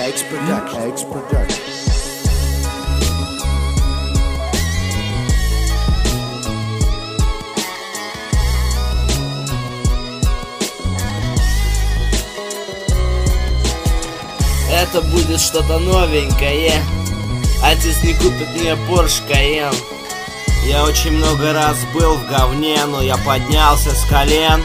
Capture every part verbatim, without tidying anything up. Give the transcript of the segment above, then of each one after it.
X Production. X Production. Это будет что-то новенькое. Отец не купит мне Porsche Cayenne. Я очень много раз был в говне, но я поднялся с колен.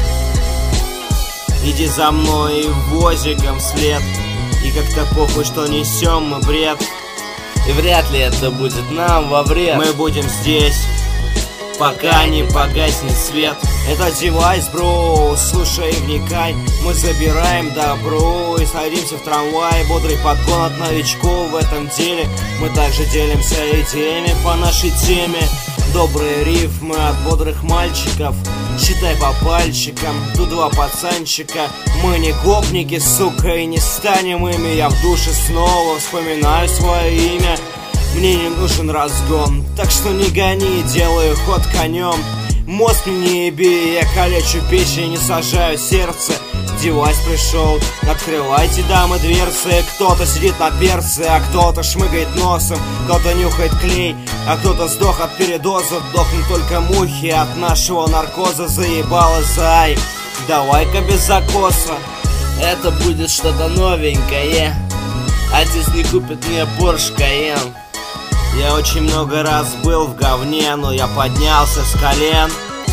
Иди за мной и возиком вслед. И как-то похуй, что несем мы бред. И вряд ли это будет нам во вред. Мы будем здесь, пока не погаснет свет. Это девайс, бро, слушай и вникай. Мы забираем добро и садимся в трамвай. Бодрый подгон от новичков в этом деле. Мы также делимся идеями по нашей теме. Добрые рифмы от бодрых мальчиков. Считай по пальчикам, тут два пацанчика. Мы не гопники, сука, и не станем ими. Я в душе снова вспоминаю свое имя. Мне не нужен разгон, так что не гони, делаю ход конем. Мозг мне не еби, я калечу печень, не сажаю сердце. Девайс пришел, открывайте, дамы, дверцы. Кто-то сидит на перце, а кто-то шмыгает носом. Кто-то нюхает клей, а кто-то сдох от передоза. Дохнут только мухи от нашего наркоза. Заебало, зай, давай-ка без закоса. Это будет что-то новенькое. Отец не купит мне Porsche Cayenne. Я очень много раз был в говне, но я поднялся с колен.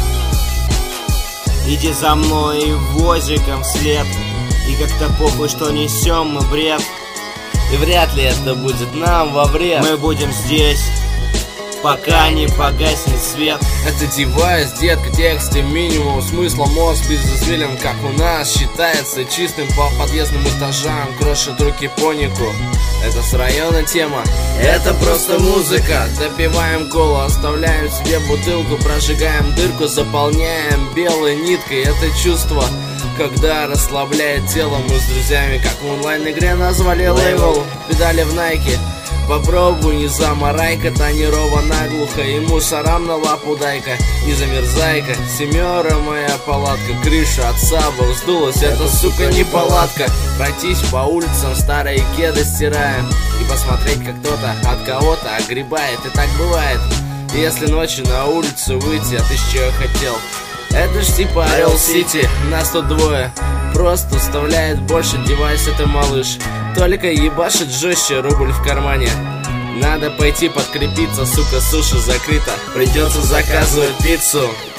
Иди за мной и возиком вслед. И как-то похуй, что несем мы бред. И вряд ли это будет нам во вред. Мы будем здесь, пока не погаснет свет. Это девайс, детка, тексты минимум. Смысла мозг безызвелен, как у нас. Считается чистым по подъездным этажам. Крошит руки по нику. Это с района тема. Это просто музыка. Допиваем колу, оставляем себе бутылку. Прожигаем дырку, заполняем белой ниткой. Это чувство, когда расслабляет тело. Мы с друзьями, как в онлайн-игре, назвали лейбл. Педали в найке. Попробуй, не замарай-ка, тонирован наглухо. И мусорам на лапу дай-ка, не замерзай-ка. Семера моя палатка, крыша от саба вздулась. Это, сука, не палатка. Пройтись по улицам, старые кеды стираем. И посмотреть, как кто-то от кого-то огребает. И так бывает, если ночью на улицу выйти. А ты с чего хотел? Это ж типа Орел Сити, нас тут двое. Просто вставляет больше, девайс это малыш. Только ебашит жестче, рубль в кармане. Надо пойти подкрепиться, сука, суши закрыто. Придется заказывать пиццу.